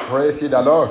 Praise the Lord.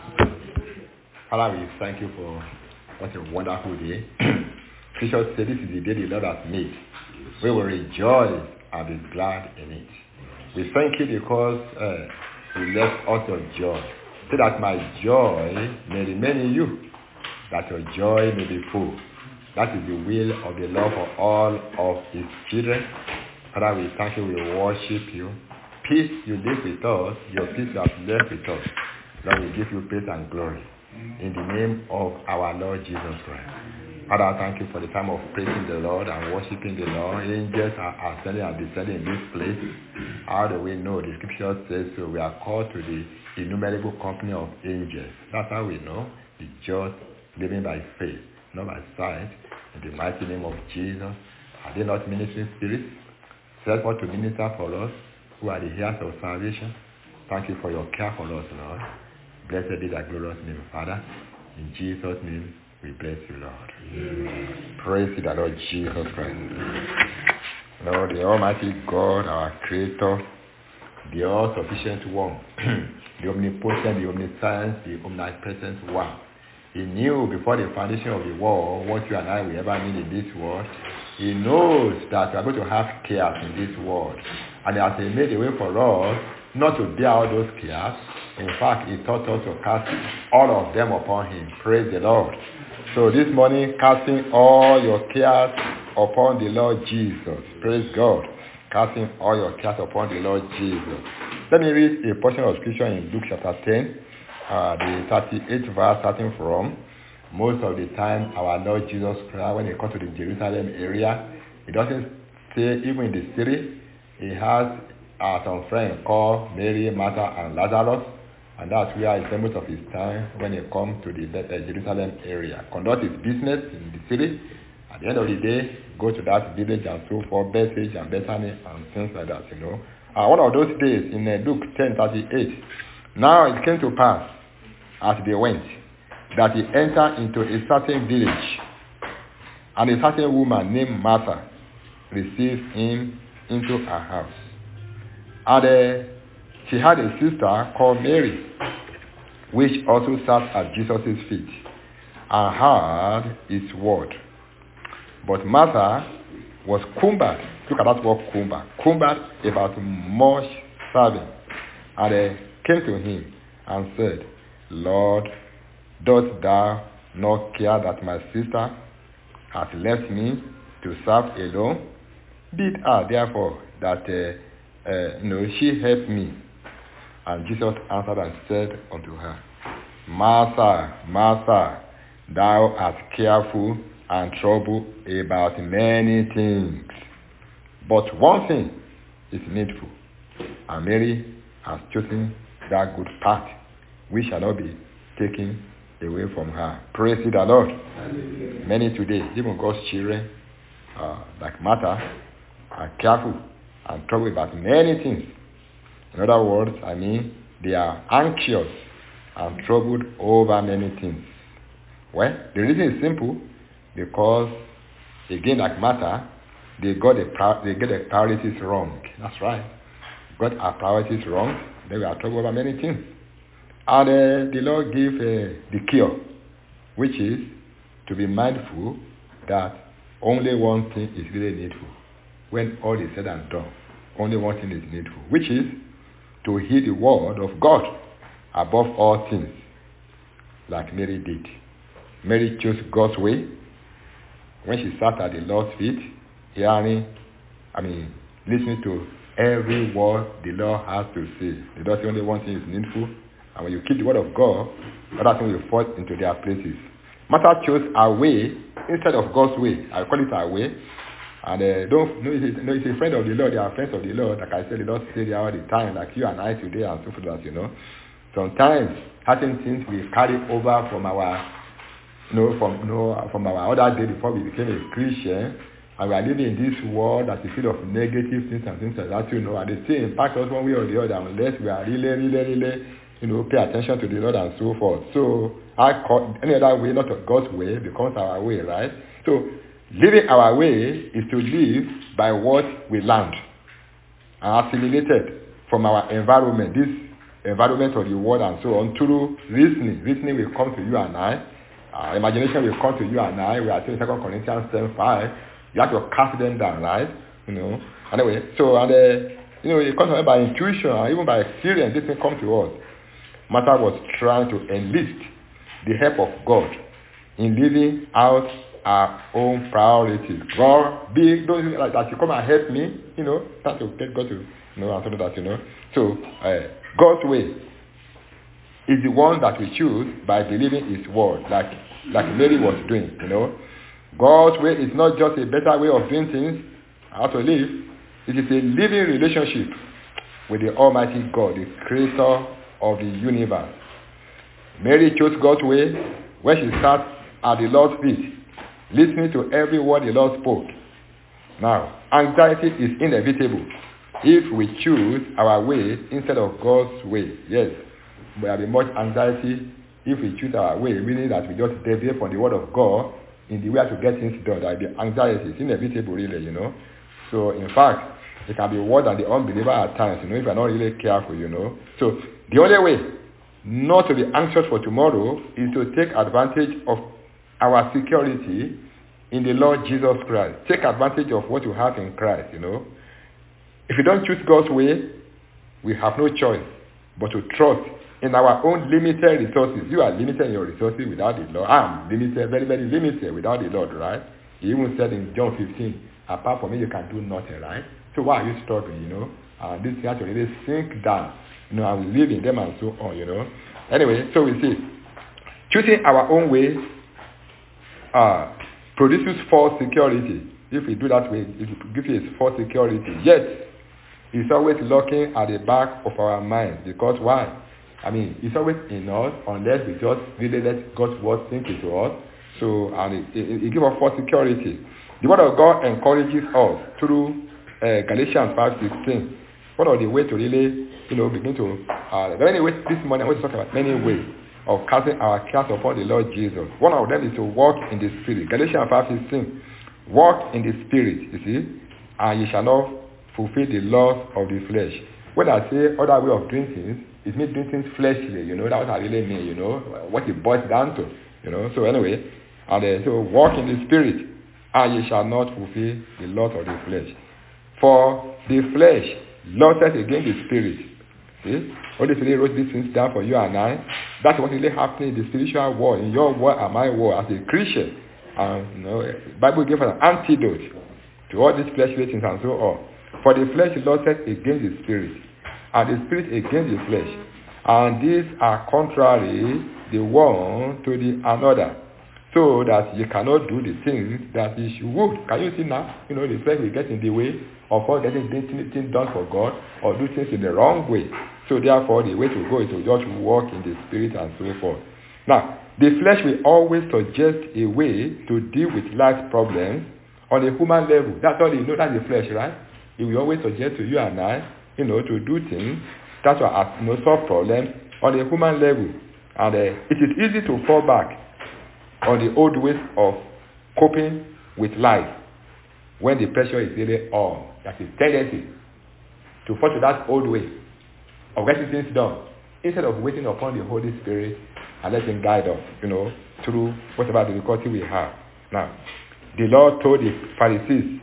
Father, we thank you for what a wonderful day. Scripture says this is the day the Lord has made. We will rejoice and be glad in it. We thank you because you left us your joy. So that my joy may remain in you, that your joy may be full. That is the will of the Lord for all of his children. Father, we thank you, we worship you. Peace you live with us, your peace you have left with us. Lord, we give you praise and glory. In the name of our Lord Jesus Christ. Father, I thank you for the time of praising the Lord and worshiping the Lord. Angels are ascending and descending in this place. How do we know? The scripture says so. We are called to the innumerable company of angels. That's how we know the just living by faith, not by sight. In the mighty name of Jesus. Are they not ministering spirits? Set forth to minister for us who are the heirs of salvation. Thank you for your care for us, Lord. Blessed be thy glorious name, Father. In Jesus' name, we bless you, Lord. Amen. Praise the Lord Jesus Christ. Lord, the Almighty God, our Creator, the all-sufficient one, the omnipotent, the omniscient, the omnipresent one. He knew before the foundation of the world what you and I will ever need in this world. He knows that we are going to have chaos in this world. And as he made a way for us not to bear all those cares, in fact, he taught us to cast all of them upon him. Praise the Lord. So this morning, casting all your cares upon the Lord Jesus. Praise God. Casting all your cares upon the Lord Jesus. Let me read a portion of scripture in Luke chapter 10, the 38th verse starting from. Most of the time, our Lord Jesus Christ, when he comes to the Jerusalem area, he doesn't stay even in the city. He has some friends called Mary, Martha, and Lazarus. And that's where he spends most of his time when he comes to the Jerusalem area. Conduct his business in the city. At the end of the day, go to that village and so forth, Bethany and Bethany and things like that, you know. One of those days in Luke 10:38, now it came to pass as they went, that he entered into a certain village, and a certain woman named Martha received him into her house. And she had a sister called Mary, which also sat at Jesus' feet and heard his word. But Martha was cumbered. Look at that word cumbered. Cumbered about much serving. And came to him and said, Lord, dost thou not care that my sister has left me to serve alone? Bid her therefore that she help me. And Jesus answered and said unto her, Martha, Martha, thou art careful and troubled about many things. But one thing is needful, and Mary has chosen that good part, which shall not be taken away from her. Praise the Lord. Amen. Many today, even God's children, like Martha, are careful and troubled about many things. In other words, they are anxious and troubled over many things. Well, the reason is simple, because, again, like Martha, they get the priorities wrong. That's right. Got our priorities wrong, then we are troubled over many things. And the Lord gave the cure, which is to be mindful that only one thing is really needful. When all is said and done, only one thing is needful, which is to hear the word of God above all things, like Mary did. Mary chose God's way when she sat at the Lord's feet, listening to every word the Lord has to say. The Lord says only one thing is needful, and when you keep the word of God, other things will fall into their places. Martha chose her way instead of God's way. I call it her way. And it's a friend of the Lord. They are friends of the Lord. Like I said, the Lord stay there all the time, like you and I today and so forth, you know. Sometimes certain things we carry over from our other day before we became a Christian, and we are living in this world that's full of negative things and things like that, you know, and they still impact us one way or the other unless we are really pay attention to the Lord and so forth. So any other way, not God's way, becomes our way, right? So living our way is to live by what we learned and assimilated from our environment. This environment of the world and so on through reasoning. Reasoning will come to you and I. Imagination will come to you and I. We are saying 2 Corinthians 10:5. You have to cast them down, right? Anyway, so it comes to us by intuition and even by experience. This thing comes to us. Martha was trying to enlist the help of God in living out our own priorities. God, don't like that. You come and help me, try to get God to, and something that, So, God's way is the one that we choose by believing His word, like Mary was doing, God's way is not just a better way of doing things, how to live. It is a living relationship with the Almighty God, the Creator of the universe. Mary chose God's way when she sat at the Lord's feet, listening to every word the Lord spoke. Now, anxiety is inevitable if we choose our way instead of God's way. Yes, there will be much anxiety if we choose our way, meaning that we just deviate from the word of God in the way to get things done. There will be anxiety. It's inevitable, really, So, in fact, it can be worse than the unbeliever at times, if you're not really careful, So, the only way not to be anxious for tomorrow is to take advantage of our security in the Lord Jesus Christ. Take advantage of what you have in Christ, If you don't choose God's way, we have no choice but to trust in our own limited resources. You are limited in your resources without the Lord. I am limited, very, very limited without the Lord, right? He even said in John 15, apart from me, you can do nothing, right? So why are you struggling, This has to really sink down, and we live in them and so on, Anyway, so we see, choosing our own way produces false security. If we do that way, it gives you false security. Yet, it's always lurking at the back of our minds. Because why? It's always in us unless we just really let God's word sink into us. So, and it gives us false security. The word of God encourages us through Galatians 5:16. One of the ways to really, begin to, there are many ways this morning. I want to talk about many ways of casting our cares upon the Lord Jesus. One of them is to walk in the Spirit. Galatians 5:16. Walk in the Spirit, you see, and you shall not fulfill the lust of the flesh. When I say other way of doing things, it means doing things fleshly, that's what I really mean, what it boils down to, So anyway, and so walk in the Spirit, and you shall not fulfill the lust of the flesh. For the flesh lusteth against the Spirit. See? Holy Spirit wrote these things down for you and I. That's what really happening in the spiritual world, in your world and my world as a Christian. And the Bible gives us an antidote to all these fleshly things and so on. For the flesh lusteth against the Spirit, and the Spirit against the flesh. And these are contrary the one to the another, so that you cannot do the things that you would. Can you see now? The flesh will get in the way of all getting things done for God or do things in the wrong way. So therefore, the way to go is to just walk in the Spirit and so forth. Now, the flesh will always suggest a way to deal with life's problems on a human level. That's all you know, that's the flesh, right? It will always suggest to you and I, to do things that will solve problems on a human level. And it is easy to fall back on the old ways of coping with life when the pressure is really on. That is tendency to fall to that old way of getting things done instead of waiting upon the Holy Spirit and let Him guide us, through whatever difficulty we have. Now, the Lord told the Pharisees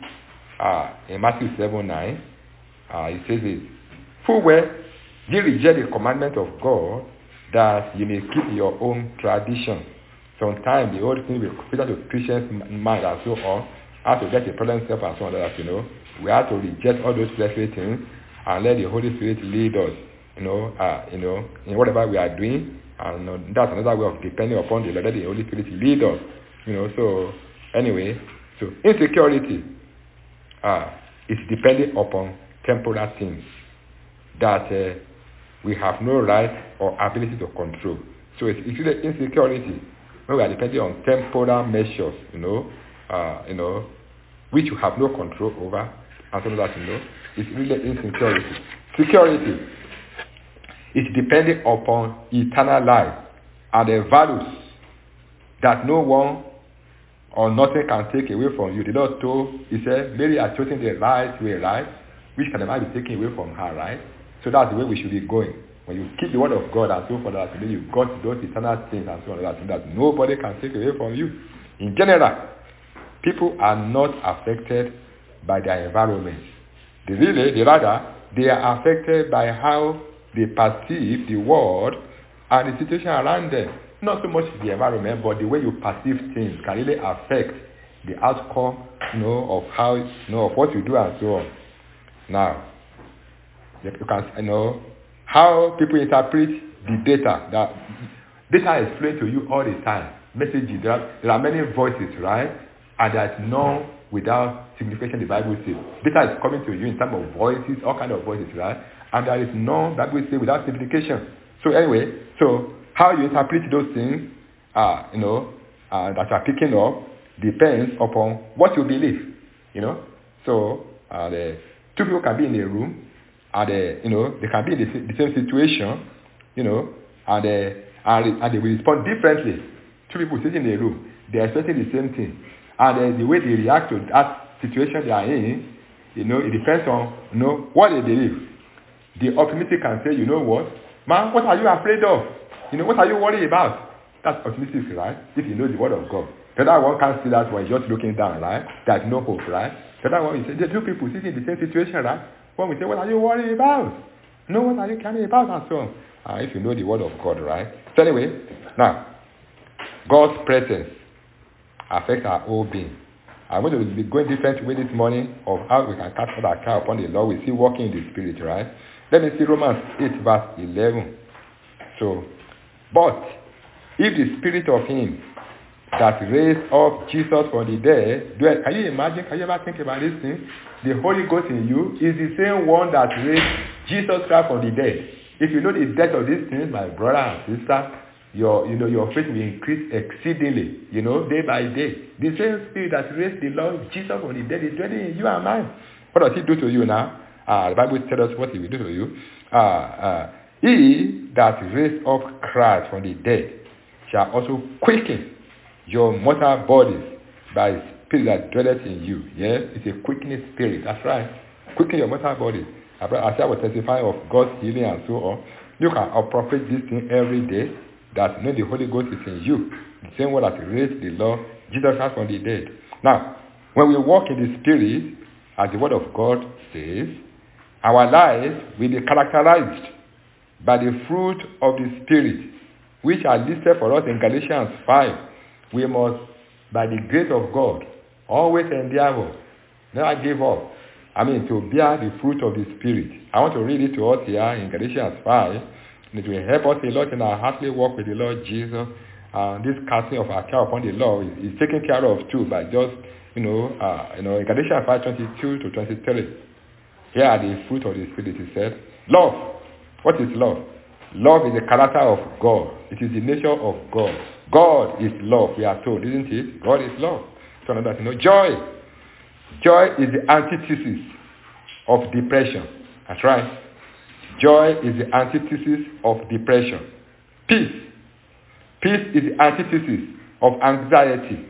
in Matthew 7:9, He says this, full well, ye reject the commandment of God that you may keep your own tradition. Sometimes the old thing will fit to Christians' mind and so on, how to get a present self and so on that, we have to reject all those fleshly things and let the Holy Spirit lead us, in whatever we are doing. And that's another way of depending upon the Lord, let the Holy Spirit lead us, So anyway, so insecurity is depending upon temporal things that we have no right or ability to control. So it's really insecurity when we are depending on temporal measures, which you have no control over, and so that it's really insecurity. Security is depending upon eternal life and the values that no one or nothing can take away from you. The Lord told, He said, Mary has chosen the right way, right? Which can never be taken away from her, right? So that's the way we should be going. When you keep the word of God and so forth, that today you got those eternal things and so on, that nobody can take away from you. In general, people are not affected by their environment. Rather, they are affected by how they perceive the world and the situation around them. Not so much the environment, but the way you perceive things can really affect the outcome, of how, of what you do and so on. Now, you can, how people interpret the data. That data is explained to you all the time. Messages, there are many voices, right? And there is none without signification, the Bible says. Data is coming to you in terms of voices, all kinds of voices, right? And there is none, the Bible says, without signification. So anyway, how you interpret those things, that you are picking up depends upon what you believe, So, the two people can be in a room, and they can be in the same situation, and they will respond differently. Two people sitting in a room, they are expecting the same thing, and the way they react to that situation they are in, it depends on what they believe. The optimistic can say, what, man, what are you afraid of? What are you worried about? That's optimistic, right? If you know the word of God. The other one can't see that one, just looking down, right? There's no hope, right? The other one, there are two people sitting in the same situation, right? One will say, what are you worried about? No, what are you caring about? And so on. If you know the word of God, right? So anyway, now, God's presence affects our whole being. I'm going to be going different way this morning of how we can cast our care upon the Lord. We see walking in the Spirit, right? Let me see Romans 8 verse 11. So, but if the Spirit of Him that raised up Jesus from the dead, can you imagine, can you ever think about this thing? The Holy Ghost in you is the same one that raised Jesus Christ from the dead. If you know the depth of these things, my brother and sister, your faith will increase exceedingly, day by day. The same Spirit that raised the Lord Jesus from the dead is dwelling in you and mine. What does He do to you now? The Bible tells us what He will do to you. He that raised up Christ from the dead shall also quicken your mortal bodies by His Spirit that dwelleth in you. Yes, it's a quickening Spirit. That's right. Quicken your mortal bodies. As I will testify of God's healing and so on, you can appropriate this thing every day. That the Holy Ghost is in you. The same one that raised the Lord Jesus Christ from the dead. Now, when we walk in the Spirit, as the Word of God says, our lives will be characterized by the fruit of the Spirit, which are listed for us in Galatians 5. We must, by the grace of God, always endeavor, never give up. To bear the fruit of the Spirit. I want to read it to us here in Galatians 5. It will help us a lot in our heartly walk with the Lord Jesus. This casting of our care upon the Lord is taken care of too by just, in Galatians 5:22 to 23. Here are the fruit of the Spirit, it said. Love. What is love? Love is the character of God. It is the nature of God. God is love, we are told, isn't it? God is love. So another, joy. Joy is the antithesis of depression. That's right. Joy is the antithesis of depression. Peace. Peace is the antithesis of anxiety.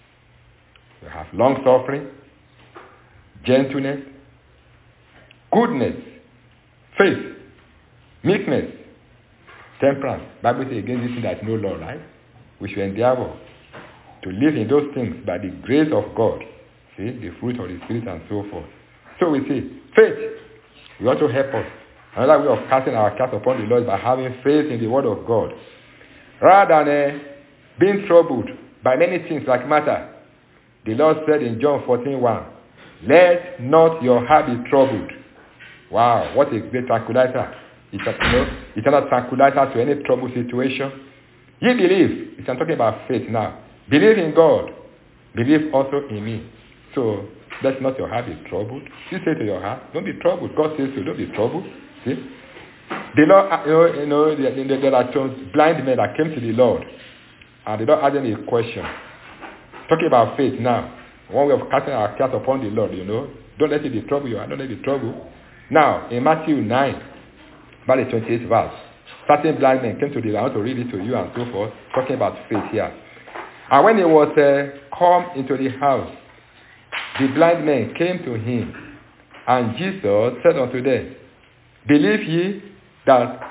We have long suffering, gentleness, goodness, faith, meekness, temperance. Bible says against this thing there is no law, right? We should endeavor to live in those things by the grace of God. See, the fruit of the Spirit and so forth. So we see, faith will also help us. Another way of casting our cares upon the Lord is by having faith in the Word of God. Rather than being troubled by many things like matter, the Lord said in John 14:1, let not your heart be troubled. Wow, what a great tranquilizer. It's not a tranquilizer to any troubled situation. You believe. I'm talking about faith now. Believe in God. Believe also in me. So, let not your heart be troubled. You say to your heart, don't be troubled. God says to don't be troubled. See? The Lord, there are some blind men that came to the Lord. And the Lord asked them a question. Talking about faith now. One way of casting our cares upon the Lord, Don't let it be trouble you. Don't let it be trouble. Now, in Matthew 9, about the 28th verse, certain blind men came to the Lord. I want to read it to you and so forth. Talking about faith here. And when he was come into the house, the blind men came to him. And Jesus said unto them, believe ye that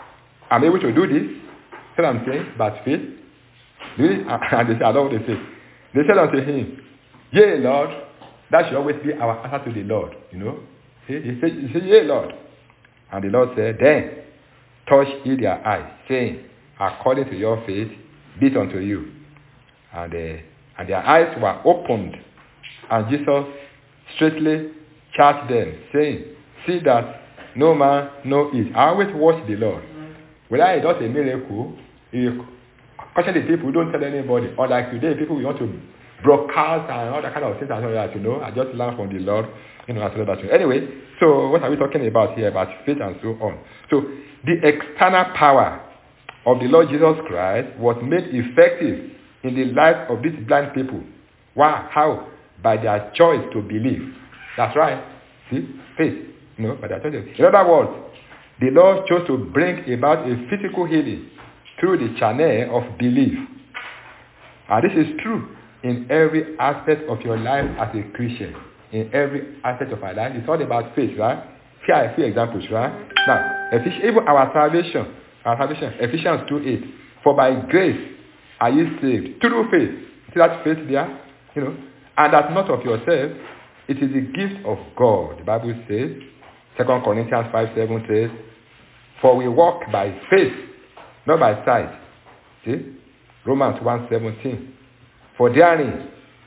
I'm able to do this. See what I'm saying? By faith. And they say, I don't know what they say. They said unto him, yea, Lord. That should always be our answer to the Lord, you know. He said, yea, Lord. And the Lord said, then touch ye their eyes, saying, according to your faith, be it unto you. And their eyes were opened. And Jesus straightly charged them, saying, see that no man know it. I always watch the Lord. Whether he does a miracle, caution the people, don't tell anybody. Or like today, people want to broadcast and all that kind of things and all that, you know. I just learned from the Lord, you know, and all that. Anyway, so what are we talking about here? About faith and so on. So the external power of the Lord Jesus Christ was made effective in the life of these blind people. Why? How? By their choice to believe. That's right. See? Faith. You know, by their choice. In other words, the Lord chose to bring about a physical healing through the channel of belief. And this is true in every aspect of your life as a Christian. In every aspect of our life. It's all about faith, right? Here are a few examples, right? Now, even our salvation, Ephesians 2:8. For by grace are you saved through faith. See that faith there? You know, and that not of yourself, it is the gift of God. The Bible says, 2 Corinthians 5:7 says, for we walk by faith, not by sight. See? Romans 1:17. For therein,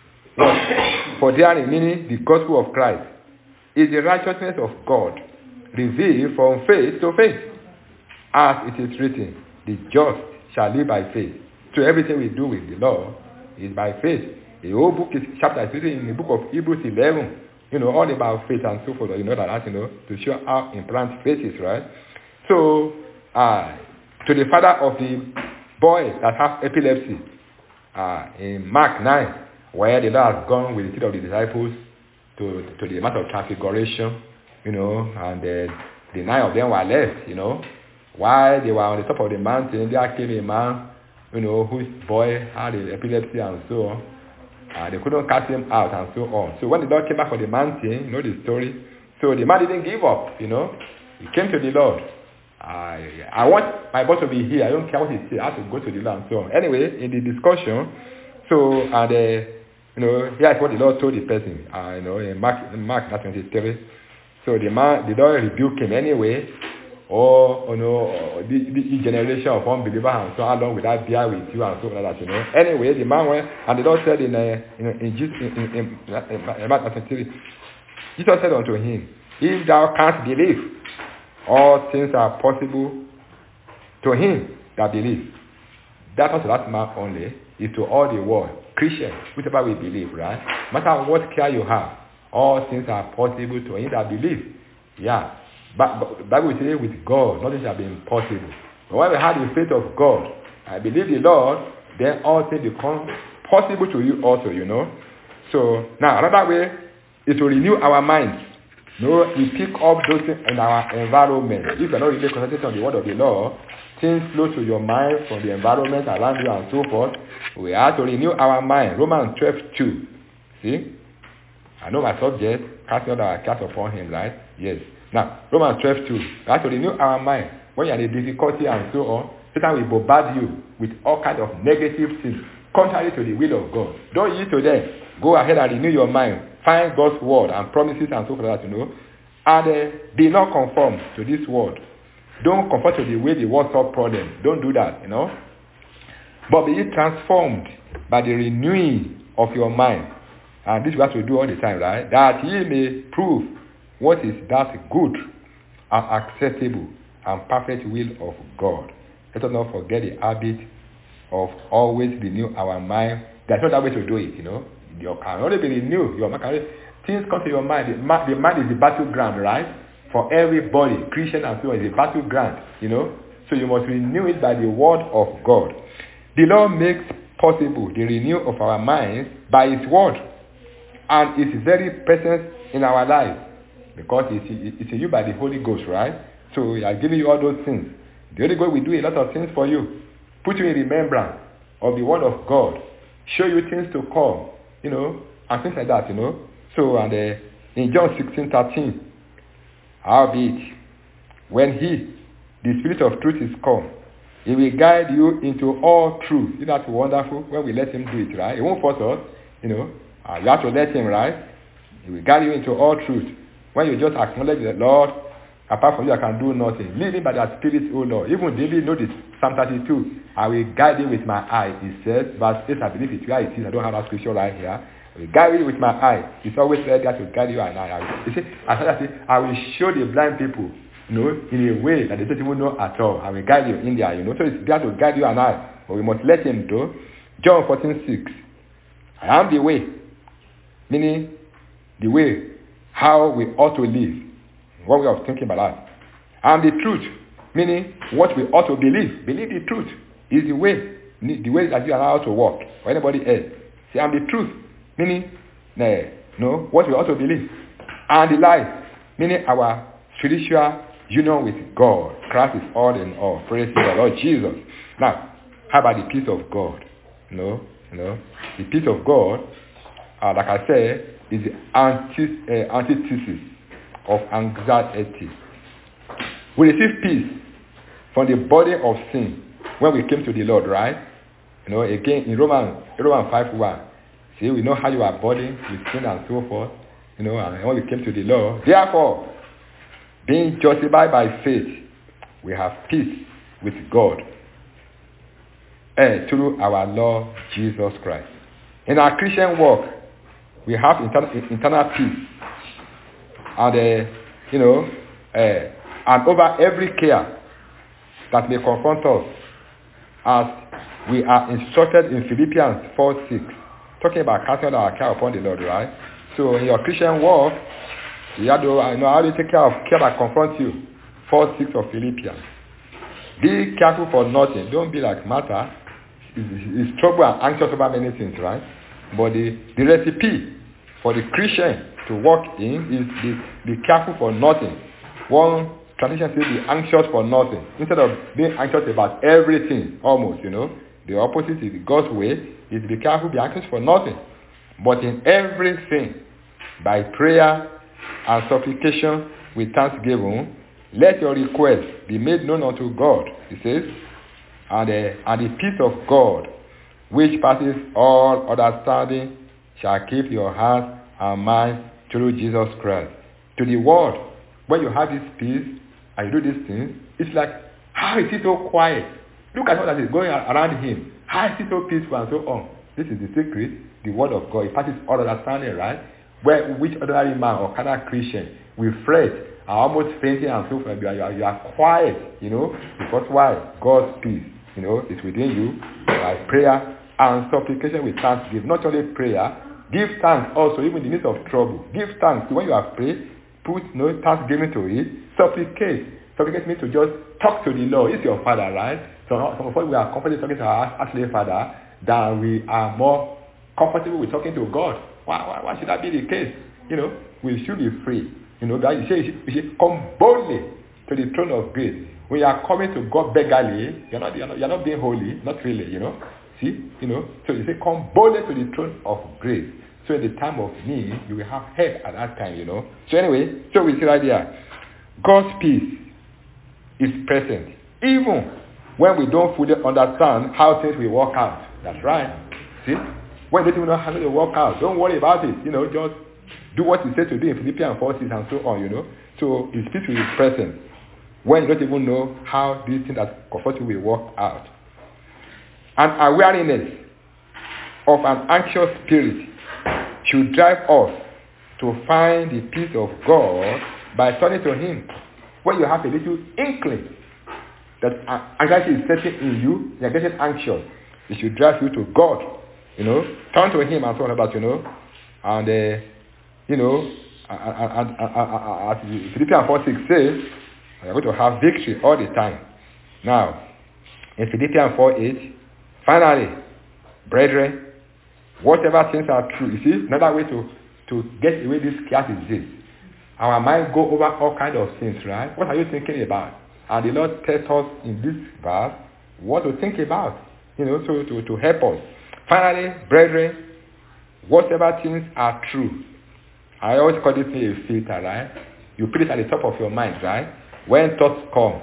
meaning the gospel of Christ, is the righteousness of God, revealed from faith to faith. As it is written, the just shall live by faith. So everything we do with the law is by faith. The whole book is chapter is written in the book of Hebrews 11. You know, all about faith and so forth. You know that, you know, to show how important faith is, right? So, to the father of the boy that has epilepsy, in Mark 9, where the Lord has gone with the 3 of the disciples to the Mount of Transfiguration, you know, and the 9 of them were left, you know. While they were on the top of the mountain, there came a man, you know, whose boy had epilepsy and so on. They couldn't cast him out and so on. So when the Lord came back from the mountain, you know the story. So the man didn't give up, you know. He came to the Lord. I want my boss to be here. I don't care what he says. I have to go to the Lord and so on. Anyway, in the discussion, so you know, here's what the Lord told the person. You know, in Mark 23. So the Lord rebuked him anyway. The generation of unbelievers and so how long will I bear with you and so on that, you know. Anyway, the man went and the Lord said in Mark 23, Jesus said unto him, if thou canst believe, all things are possible to him that believes. That's not to that man only, it's to all the world. Christians, whichever we believe, right? No matter what care you have, all things are possible to him that believes. Yeah. But the Bible says with God, nothing shall be impossible. But when we have the faith of God, I believe the Lord, then all things become possible to you also, you know. So, now, another way is to renew our minds. You know, we pick up those things in our environment. If you're not really concentrating on the word of the Lord, things flow to your mind from the environment around you and so forth. We have to renew our mind. Romans 12:2. See? I know my subject, casting all our cares upon him, right? Yes. Now, Romans 12:2. We have to renew our mind. When you're in difficulty and so on, Satan will bombard you with all kinds of negative things, contrary to the will of God. Don't yield to them. Go ahead and renew your mind. Find God's word and promises and so forth, you know. And be not conformed to this world. Don't conform to the way the world solves problems. Don't do that, you know. But be transformed by the renewing of your mind. And this is what we do all the time, right? That ye may prove what is that good and acceptable and perfect will of God. Let us not forget the habit of always renew our mind. There's no other way to do it, you know. You can only be renewed. Your mind, things come to your mind. The mind is the battleground, right? For everybody, Christian and so on, is a battleground, you know. So you must renew it by the word of God. The Lord makes possible the renewal of our minds by his word and its very presence in our lives. Because it's in you by the Holy Ghost, right? So he has given you all those things. The Holy Ghost will do a lot of things for you. Put you in remembrance of the word of God. Show you things to come, you know, and things like that, you know. So, and in John 16:13, howbeit, when he, the Spirit of truth is come. He will guide you into all truth. Isn't that wonderful? When we let him do it, right? He won't force us, you have to let him, right? He will guide you into all truth. When you just acknowledge the Lord, apart from you, I can do nothing. Leading by the Spirit, O Lord. Even David noticed Psalm 32. I will guide you with my eye. He says, verse 8, I believe it's where it is. I don't have that scripture right here. I will guide you with my eye. It's always ready to guide you and I. You see, I will show the blind people, in a way that they don't even know at all. I will guide you in there, So it's there to guide you and I. But we must let him do. John 14:6. I am the way. Meaning, the way, how we ought to live. What we are thinking about that. I am the truth. Meaning, what we ought to believe. Believe the truth is the way. The way that you are allowed to walk. Or anybody else. See, I am the truth. Meaning, what we ought to believe. And the life. Meaning, our spiritual union with God. Christ is all in all. Praise the Lord Jesus. Now, how about the peace of God? The peace of God, like I said, is the antithesis of anxiety. We receive peace from the body of sin when we came to the Lord, right? Again in Romans 5:1. See, we know how you are burdened with sin and so forth. And when we came to the Lord, therefore, being justified by faith, we have peace with God through our Lord Jesus Christ. In our Christian walk, we have internal peace. And, and over every care that may confront us, as we are instructed in Philippians 4:6, talking about casting our care upon the Lord, right? So in your Christian walk, you have to how do you take care of care that confronts you. 4:6 of Philippians. Be careful for nothing. Don't be like Martha. Is trouble and anxious about many things, right? But the recipe for the Christian to walk in is be careful for nothing. One tradition says be anxious for nothing. Instead of being anxious about everything, almost, the opposite is God's way, is be careful, be anxious for nothing. But in everything, by prayer and supplication with thanksgiving, let your requests be made known unto God, he says, and the peace of God, which passes all understanding, shall keep your heart and mind through Jesus Christ. To the world, when you have this peace and you do these things, it's like, how is he so quiet? Look at what that is going around him. How is he so peaceful and so on? This is the secret, the word of God. It passes all understanding, right? Which ordinary man or carnal Christian will fret, are almost fainting and so forth. You are quiet, because why? God's peace, is within you by prayer and supplication with thanksgiving. Not only prayer, give thanks also, even in the midst of trouble. Give thanks. When you have prayed, put thanksgiving to it. Supplicate. Supplicate means to just talk to the Lord. It's your Father, right? So some of us, we are comfortable talking to our earthly Father than we are more comfortable with talking to God. Why should that be the case? We should be free. That you say, come boldly to the throne of grace. When you are coming to God beggarly, you're not being holy, not really, See, so you say, come boldly to the throne of grace. So in the time of need, you will have help at that time, So anyway, so we see right there, God's peace is present, even when we don't fully understand how things will work out. That's right. See, when you don't even know how they work out, don't worry about it. Just do what you said to do in Philippians 4:6 and so on. So his peace will be present when you don't even know how these things that comfort you will work out. An awareness of an anxious spirit should drive us to find the peace of God by turning to him. When you have a little inkling that anxiety is setting in you, you are getting anxious, it should drive you to God. Turn to him and so on about, and as Philippians 4:6 says, you are going to have victory all the time. Now, in Philippians 4:8, finally, brethren, whatever things are true, you see, another way to get away this chaos is this. Our mind go over all kinds of things, right? What are you thinking about? And the Lord tells us in this verse what to think about, so to help us. Finally, brethren, whatever things are true. I always call this thing a filter, right? You put it at the top of your mind, right? When thoughts come,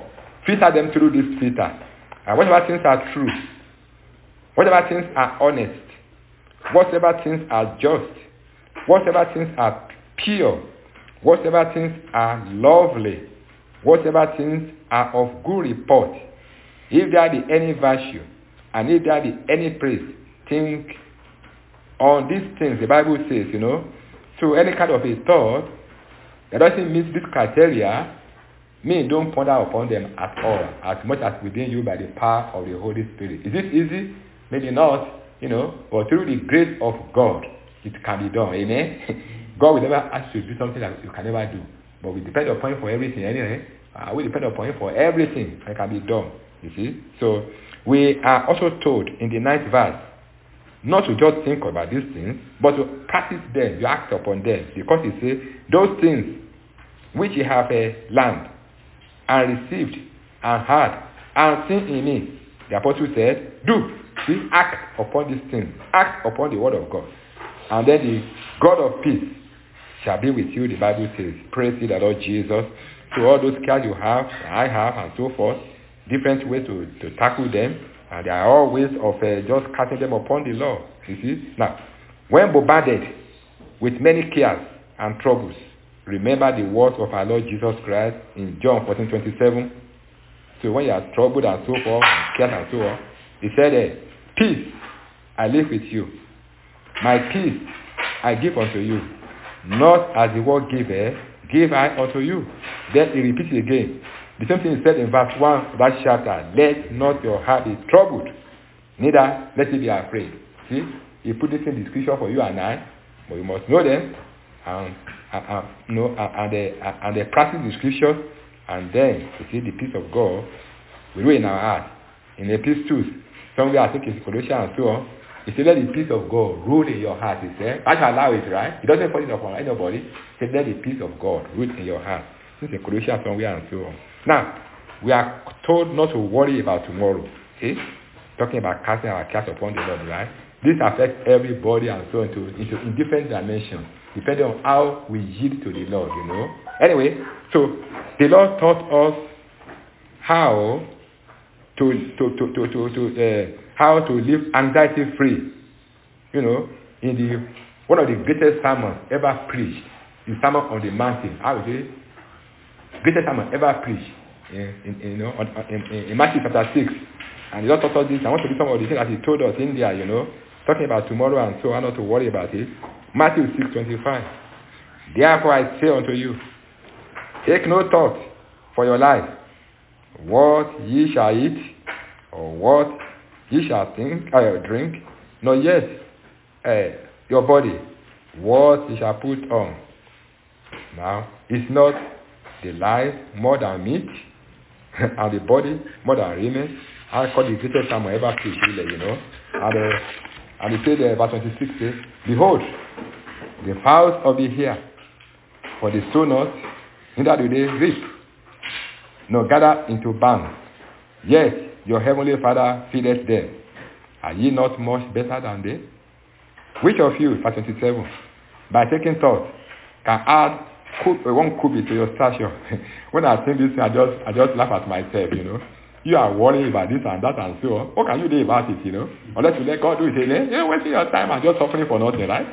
filter them through this filter. And whatever things are true, whatever things are honest, whatever things are just, whatever things are pure, whatever things are lovely, whatever things are of good report, if there be any virtue, and if there be any praise, think on these things. The Bible says, so any kind of a thought that doesn't meet this criteria, don't ponder upon them at all, as much as within you by the power of the Holy Spirit. Is it easy? Maybe not, but through the grace of God, it can be done. Amen? God will never ask you to do something that you can never do. But we depend upon Him for everything anyway. We depend upon Him for everything that can be done. You see? So, we are also told in the 9th verse, not to just think about these things, but to practice them, you act upon them. Because He says, those things which ye have learned, and received, and heard, and seen in me, the apostle said, do. See, act upon these things. Act upon the word of God. And then the God of peace shall be with you, the Bible says. Praise the Lord Jesus. So all those cares you have, I have, and so forth, different ways to tackle them, and there are all ways of just casting them upon the Lord. You see? Now, when bombarded with many cares and troubles, remember the words of our Lord Jesus Christ in John 14:27. So when you are troubled and so forth, and cares and so on, He said, peace I leave with you. My peace I give unto you. Not as the world giveth, give I unto you. Then He repeats it again. The same thing He said in verse 1 of that chapter. Let not your heart be troubled, neither let it be afraid. See, He put this in the scripture for you and I, but you must know them and they practice the scriptures, and then you see the peace of God will rule in our heart. In Epistles, somewhere I think it's Colossians and so on, He said, let the peace of God rule in your heart. He said, I shall allow it, right? He doesn't put it upon anybody. He said, let the peace of God rule in your heart. This is Colossians somewhere and so on. Now, we are told not to worry about tomorrow. See? Talking about casting our cares upon the Lord, right? This affects everybody and so on in different dimensions, depending on how we yield to the Lord, Anyway, so the Lord taught us how to live anxiety free. In one of the greatest sermons ever preached, the Sermon on the Mountain. How is it? Greatest sermon ever preached in Matthew chapter 6. And He also taught this. I want to do some of the things that He told us in there, talking about tomorrow and so on, not to worry about it. Matthew 6:25. Therefore I say unto you, take no thought for your life, what ye shall eat, or what ye shall drink, nor yet your body, what ye shall put on. Now, is not the life more than meat, and the body more than raiment? I call the greatest sermon ever preached, And He said, verse 26 says, behold, the fowls of the air, for they sow not, neither do they reap, nor gather into barns, yet your heavenly Father feedeth them. Are ye not much better than they? Which of you, verse 27, by taking thought, can add 1 cubit to your stature? When I think this, I just laugh at myself, You are worrying about this and that and so on. What can you do about it, Unless you let God do it, you're wasting your time and just suffering for nothing, right?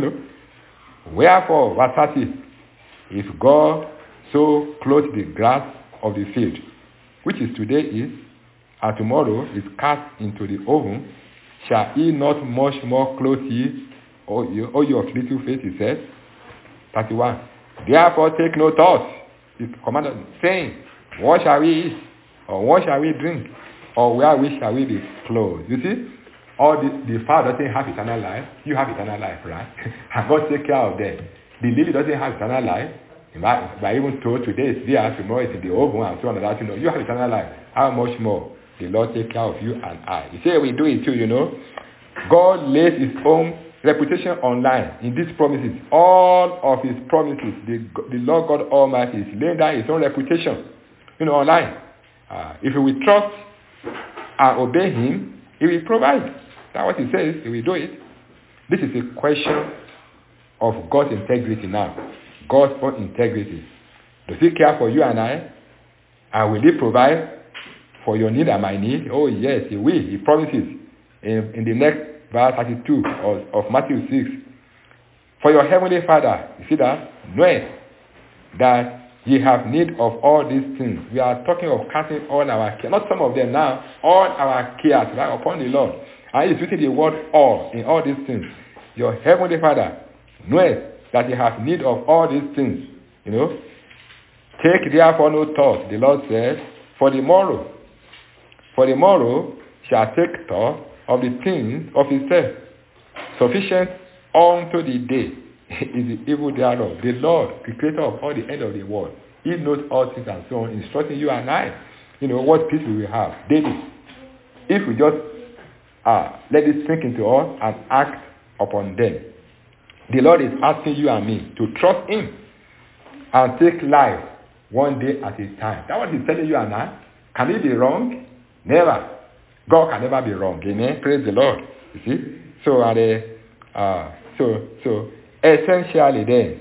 Wherefore, verse 30, if God so clothe the grass of the field, which is today is, and tomorrow is cast into the oven, shall He not much more clothe ye, O ye of little faith, He says? 31. Therefore take no thought, He commanded, saying, what shall we eat? Or what shall we drink? Or where shall we be clothed? You see, all the fowl doesn't have eternal life. You have eternal life, right? And God take care of them. The lily doesn't have eternal life. By even told today it's there, tomorrow it's in the oven, and so on and that, you have eternal life. How much more the Lord take care of you and I? You say we do it too, God lays His own reputation online in these promises. All of His promises, the Lord God Almighty is laying down His own reputation, online. If we will trust and obey Him, He will provide. That's what He says. He will do it. This is a question of God's integrity now. God's own integrity. Does He care for you and I? And will He provide for your need and my need? Oh yes, he will. He promises in the next verse 32 of Matthew 6. For your heavenly Father, you see that? Knoweth that ye have need of all these things. We are talking of casting all our care, not some of them now, all our cares right upon the Lord. And he's using the word all in all these things. Your heavenly Father knoweth that ye have need of all these things. You know, take therefore no thought, the Lord said, for the morrow shall take thought of the things of himself. Sufficient unto the day is the evil thereof. The Lord, the creator of all the end of the world, he knows all things and so on, instructing you and I, what peace we will have daily. If we just let it sink into us and act upon them. The Lord is asking you and me to trust him and take life one day at a time. That's what he's telling you and I. Can he be wrong? Never. God can never be wrong. Amen. Praise the Lord. You see? So essentially then,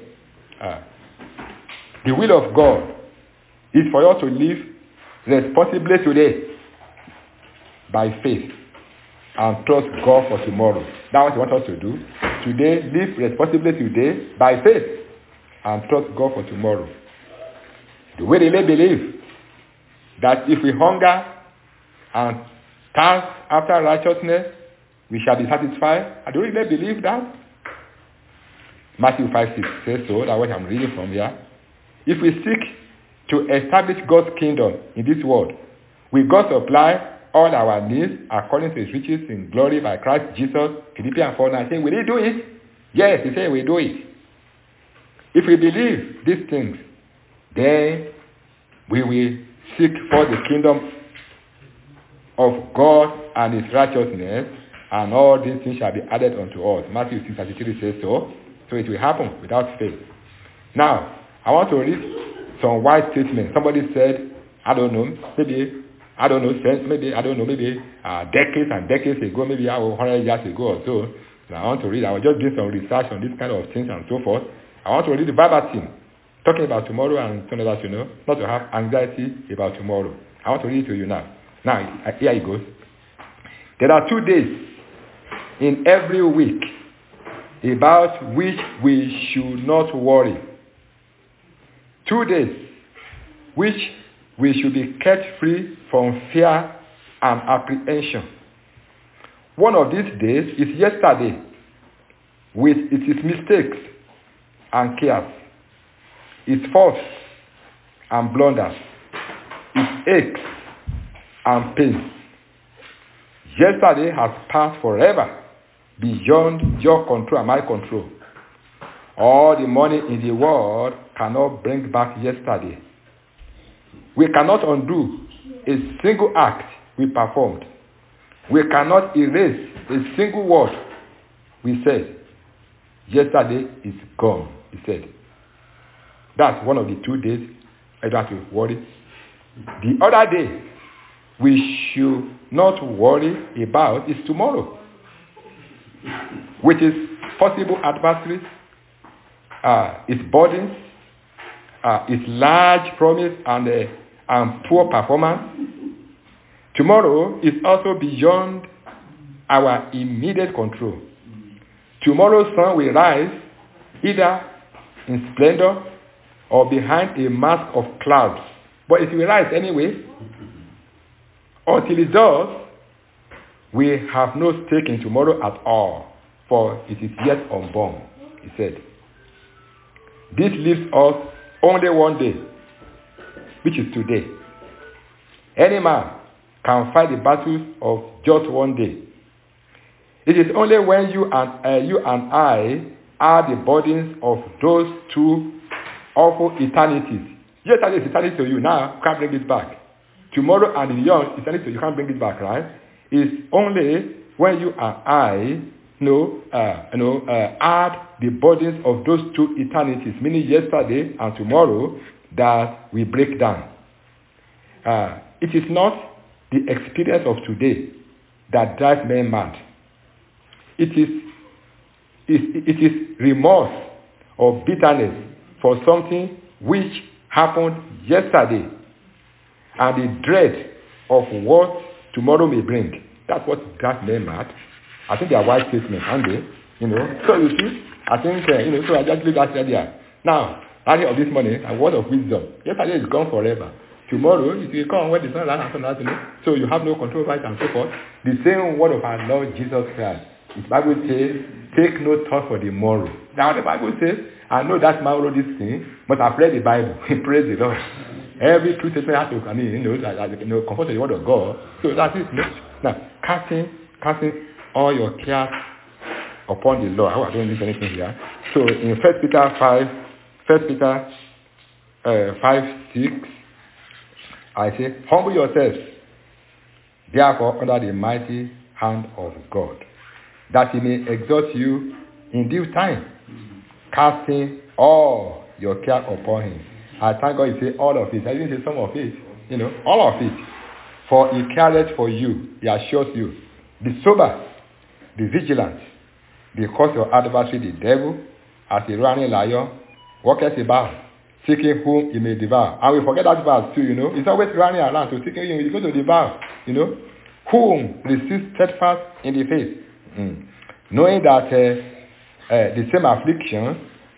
the will of God is for us to live responsibly today by faith and trust God for tomorrow. That's what he wants us to do. Today, live responsibly today by faith and trust God for tomorrow. Do we really believe that if we hunger and thirst after righteousness, we shall be satisfied? I don't really believe that. Matthew 5:6 says so. That's what I'm reading from here. If we seek to establish God's kingdom in this world, will God supply all our needs according to his riches in glory by Christ Jesus? Philippians 4:9 saying, will he do it? Yes, he said we'll do it. If we believe these things, then we will seek for the kingdom of God and his righteousness, and all these things shall be added unto us. Matthew 6:33 says so. So it will happen without faith. Now, I want to read some wise statements. Somebody said, maybe decades and decades ago, maybe 100 years ago or so. And I want to read. I was just doing some research on this kind of things and so forth. I want to read the verbatim, talking about tomorrow and so that not to have anxiety about tomorrow. I want to read it to you now. Now, here it goes. There are 2 days in every week about which we should not worry. 2 days which we should be kept free from fear and apprehension. One of these days is yesterday, with its mistakes and cares, its faults and blunders, its aches and pains. Yesterday has passed forever, beyond your control and my control. All the money in the world cannot bring back yesterday. We cannot undo a single act we performed. We cannot erase a single word we said. Yesterday is gone, he said. That's one of the 2 days I don't have to worry. The other day we should not worry about is tomorrow, which is possible adversaries, its burdens, its large promise and poor performance. Tomorrow is also beyond our immediate control. Tomorrow's sun will rise either in splendor or behind a mask of clouds. But it will rise anyway. Until it does, we have no stake in tomorrow at all, for it is yet unborn, he said. This leaves us only one day, which is today. Any man can fight the battles of just one day. It is only when you and I are the burdens of those 2 awful eternities. Yesterday is eternity to you. Now, you can't bring it back. Tomorrow and beyond, eternity, you can't bring it back, right? It's only when you and I add the burdens of those 2 eternities, meaning yesterday and tomorrow, that we break down. It is not the experience of today that drives men mad. It is remorse or bitterness for something which happened yesterday, and the dread of what tomorrow may bring. That's what God meant at. I think they are wise statements, aren't they? So you see, I think, so I just leave that there. Now, early of this morning, a word of wisdom. Yesterday is gone forever. Tomorrow, it will come when the sun rises, so you have no control over it and so forth. The same word of our Lord Jesus Christ. The Bible says, take no thought for the morrow. Now the Bible says, I know that man wrote this thing, but I've read the Bible. Praise the Lord. Every true statement has to, conform to the word of God. So that is now casting all your cares upon the Lord. I don't miss anything here. So in 1 Peter 5:6, I say, humble yourselves, therefore, under the mighty hand of God, that he may exalt you in due time, casting all your care upon him. I thank God you say all of it. I didn't say some of it. All of it. For he careth for you. He assures you. Be sober. Be vigilant. Because your adversary, the devil, as a roaring lion, walketh about, seeking whom he may devour. And we forget that verse too, He's always running around to seeking him. He's going to devour, Whom resist steadfast in the faith. Knowing that the same afflictions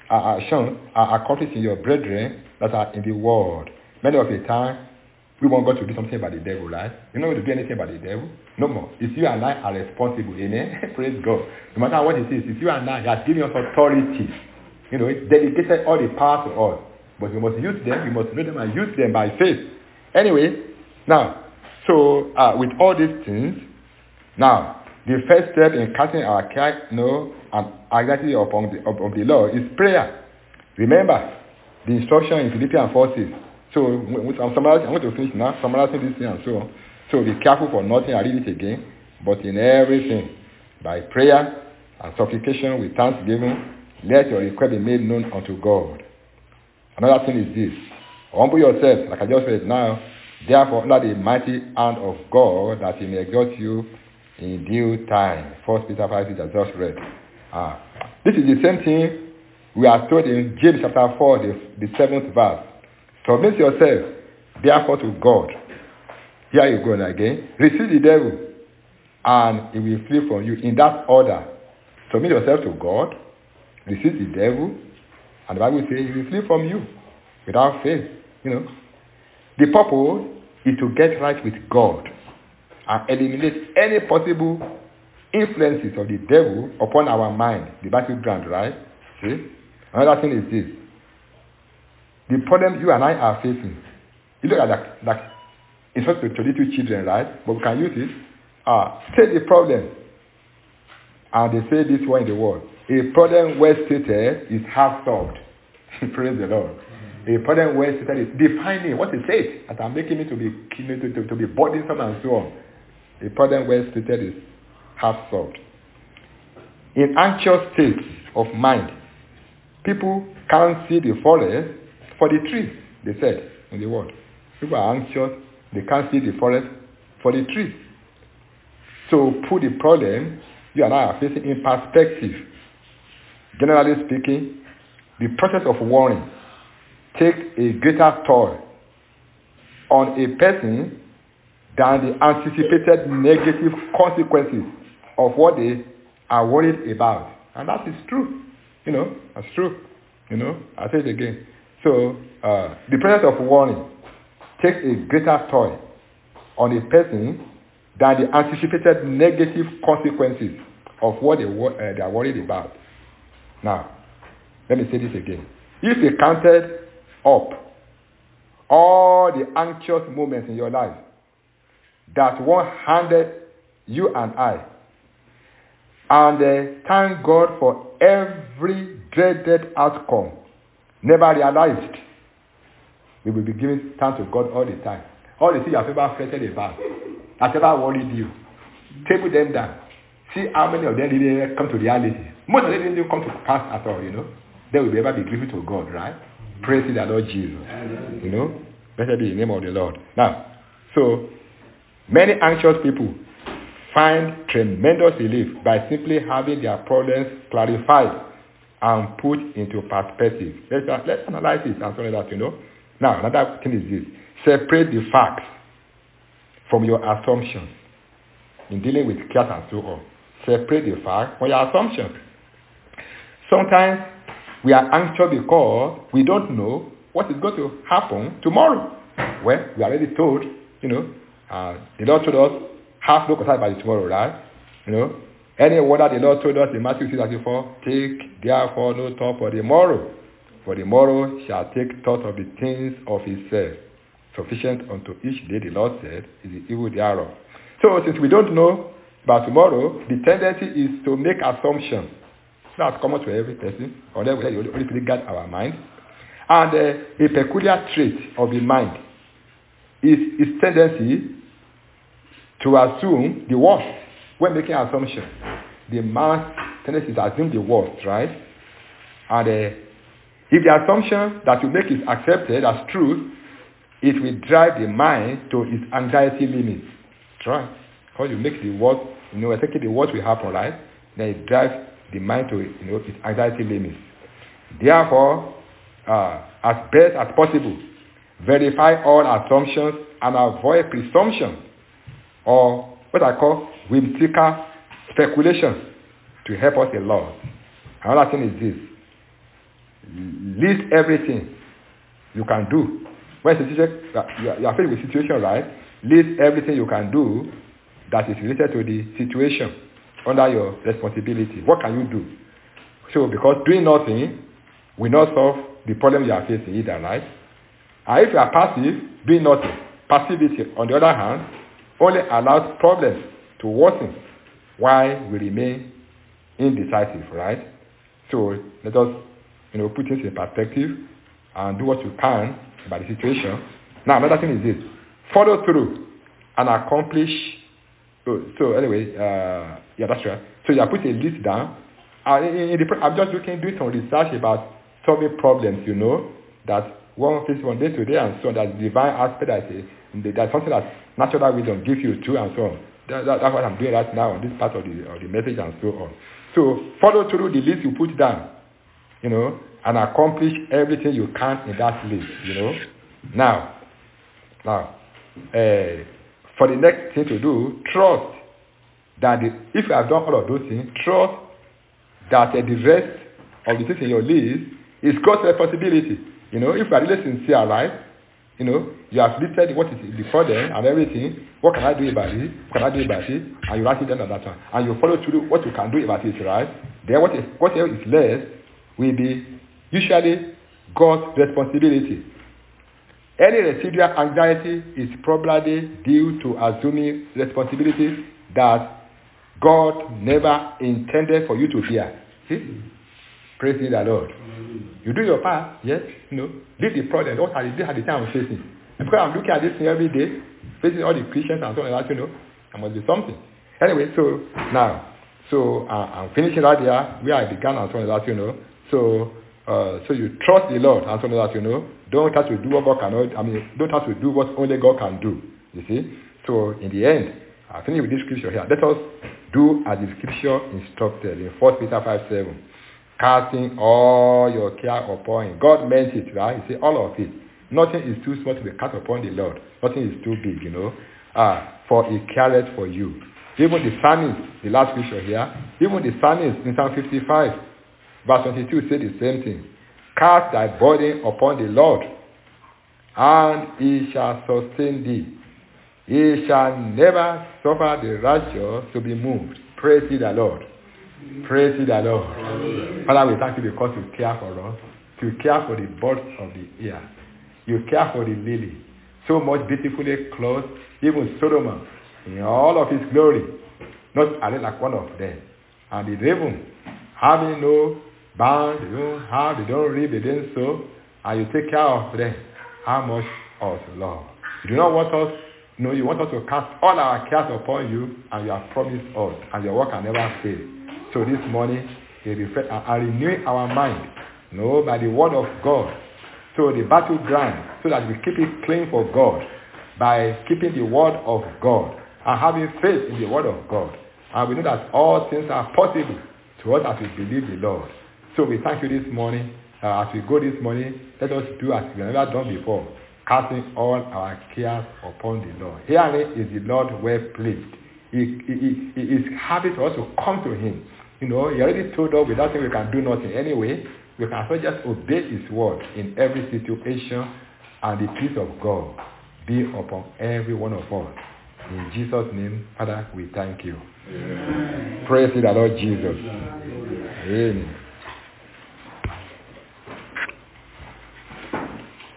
are accomplished in your brethren that are in the world. Many of the time, we want God to do something about the devil, right? You don't want to do anything about the devil. No more. It's you and I are responsible. Amen? Praise God. No matter what it is, it's you and I. He has given us authority. It's dedicated all the power to us. But we must use them. We must know them and use them by faith. Anyway, now, so with all these things, now, the first step in casting our care, and anxiety upon the Lord is prayer. Remember the instruction in Philippians 4:6. So I'm going to finish now, summarizing this thing and so on. So be careful for nothing. I read it again. But in everything, by prayer and supplication with thanksgiving, let your request be made known unto God. Another thing is this. Humble yourself, like I just said now, therefore under the mighty hand of God, that he may exalt you in due time. 1 Peter 5, which I just read. This is the same thing we are told in James chapter 4, the 7th verse. Submit yourself, therefore, to God. Here you go again. Resist the devil, and he will flee from you. In that order, submit yourself to God, resist the devil, and the Bible says he will flee from you without faith. The purpose is to get right with God and eliminate any possible influences of the devil upon our mind, the battleground, right? See? Another thing is this. The problem you and I are facing, you look at that it's not to little children, right? But we can use it. State the problem. And they say this one in the world. A problem well stated is half solved. Praise the Lord. A problem well stated is defining what is it that I'm making it to be burdensome and so on. A problem well stated is half solved. In anxious states of mind, people can't see the forest for the trees, they said in the world. People are anxious, they can't see the forest for the trees. So put the problem you and I are facing in perspective. Generally speaking, the process of warning takes a greater toll on a person than the anticipated negative consequences of what they are worried about. And that is true. That's true. I'll say it again. So, the process of warning takes a greater toll on a person than the anticipated negative consequences of what they are worried about. Now, let me say this again. If you counted up all the anxious moments in your life that one handed you and I, and thank God for every dreaded outcome never realized, we will be giving thanks to God all the time. All the things you have ever fretted about, that ever worried you, table them down. See how many of them didn't come to reality. Most of them didn't come to pass at all, They will ever be grateful to God, right? Praise the Lord Jesus. Blessed be the name of the Lord. Now, so many anxious people find tremendous relief by simply having their problems clarified and put into perspective. Let's analyze it and so on that, Now, another thing is this. Separate the facts from your assumptions in dealing with cares and so on. Separate the fact from your assumptions. Sometimes we are anxious because we don't know what is going to happen tomorrow. Well, we are already told, the Lord told us, have no concern about tomorrow, right? Any word that the Lord told us in Matthew 6:34, take therefore no thought for the morrow, for the morrow shall take thought of the things of itself. Sufficient unto each day, the Lord said, is the evil thereof. So since we don't know about tomorrow, the tendency is to make assumptions. That's common to every person, or that we only guide our mind. And a peculiar trait of the mind is its tendency to assume the worst when making assumptions. The man's tendency is to assume the worst, right? And if the assumption that you make is accepted as truth, it will drive the mind to its anxiety limits. That's right. Because you make the worst, taking the worst will happen, right? Then it drives the mind to its anxiety limits. Therefore, as best as possible, verify all assumptions and avoid presumption, or what I call whimsical speculation, to help us a lot. Another thing is this: list everything you can do. When you are faced with a situation, right? List everything you can do that is related to the situation under your responsibility. What can you do? So, because doing nothing will not solve the problem you are facing either, right? And if you are passive, doing nothing, passivity, on the other hand, only allows problems to worsen while we remain indecisive, right? So let us, put things in perspective and do what you can about the situation. Now, another thing is this: follow through and accomplish. So anyway, that's right. So you are putting a list down. I'm just doing some research about solving problems, that one faces one day to day and so on. That divine aspect, that's something that natural wisdom gives you too, and so on. That's what I'm doing right now on this part of the message and so on. So follow through the list you put down, and accomplish everything you can in that list, Now, for the next thing to do, trust that if you have done all of those things, trust that the rest of the things in your list is God's responsibility. If you are really sincere, right? You have listed what is before them and everything. What can I do about it? What can I do about it? And you write it down on that one. And you follow through what you can do about it, right? Then whatever is left will be usually God's responsibility. Any residual anxiety is probably due to assuming responsibility that God never intended for you to bear. See? Praise the Lord. You do your part, yes, leave the problem. What are the things I'm facing? And because I'm looking at this thing every day, facing all the Christians and so on, like that, I must do something. Anyway, so now, I'm finishing right there where I began and so on, like that, So you trust the Lord and so on, like that, Don't have to do what God cannot. Don't have to do what only God can do. You see. So in the end, I finish with this scripture here. Let us do as the scripture instructed in 1 Peter 5:7. Casting all your care upon him. God meant it, right? He said all of it. Nothing is too small to be cast upon the Lord. Nothing is too big, for he careth for you. Even the psalmist, the last scripture here, even the psalmist in Psalm 55, verse 22 said the same thing. Cast thy burden upon the Lord, and he shall sustain thee. He shall never suffer the righteous to be moved. Praise ye the Lord. Praise ye the Lord. Father, we thank you because you care for us. You care for the birds of the air. You care for the lily. So much beautifully clothed, even Solomon, in all of his glory, not only like one of them. And the raven, having no bound, they don't reap, they don't sow, and you take care of them. How much of Lord? You do not want us, you want us to cast all our cares upon you, and you have promised us, and your work can never fail. So this morning, we renew our mind, by the word of God. So the battleground, so that we keep it clean for God, by keeping the word of God, and having faith in the word of God. And we know that all things are possible to us as we believe the Lord. So we thank you this morning. As we go this morning, let us do as we have never done before. casting all our cares upon the Lord. Herein is the Lord well pleased. He is happy for us to come to him. He already told us without him we can do nothing. Anyway, we can also just obey his word in every situation, and the peace of God be upon every one of us. In Jesus' name, Father, we thank you. Amen. Praise the Lord Jesus. Amen.